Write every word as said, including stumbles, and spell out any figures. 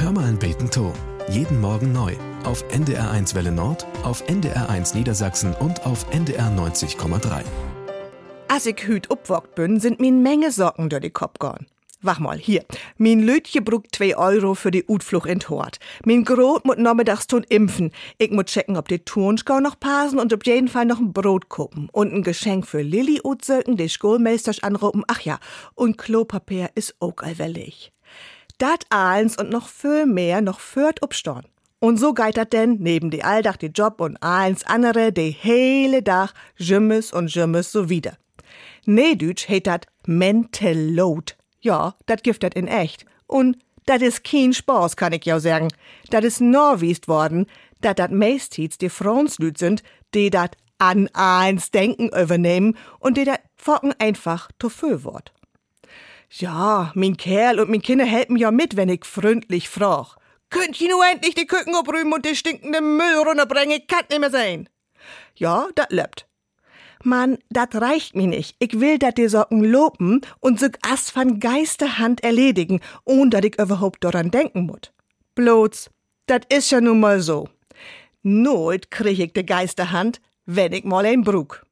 Hör mal ein Beten to. Jeden Morgen neu. Auf N D R eins Welle Nord, auf N D R eins Niedersachsen und auf N D R neunzig Komma drei. Als ich hüt upwogt bin, sind mir Menge Socken durch die Kopf gegangen. Wach mal, hier. Min Lütje brugt zwei Euro für die Utflucht in Hort. Min Grot mut nachmittags tun impfen. Ich mut checken, ob die Turnschau noch passen und auf jeden Fall noch ein Brot gucken. Und ein Geschenk für Lilly utsöken, die Schulmeisters anrufen. Ach ja, und Klopapier ist auch allwellig. Dat eins und noch viel mehr noch führt upstorn. Und so geht dat denn neben die Alldach die Job und eins andere die hele Dach Jümmes und Jümmes so wieder. Nedütsch heet dat Mental Load. Ja, dat gibt dat in echt. Und dat is kein Spaß, kann ich ja sagen. Dat is norwiest worden, dat dat meistens die Frauenslüd sind, die dat an eins Denken übernehmen und die dat focken einfach zu viel wort. Ja, mein Kerl und mein Kinder helfen ja mit, wenn ich freundlich frag. Könnt ihr nur endlich die Küken abräumen und die stinkende Müll runterbringen? Kann nicht mehr sein. Ja, dat lebt. Mann, dat reicht mir nicht. Ich will, dat die Socken lopen und sich as von Geisterhand erledigen, ohne dat ich überhaupt daran denken muss. Bloß, dat is ja nun mal so. Nooit krieg ich de Geisterhand, wenn ich mal ein brug.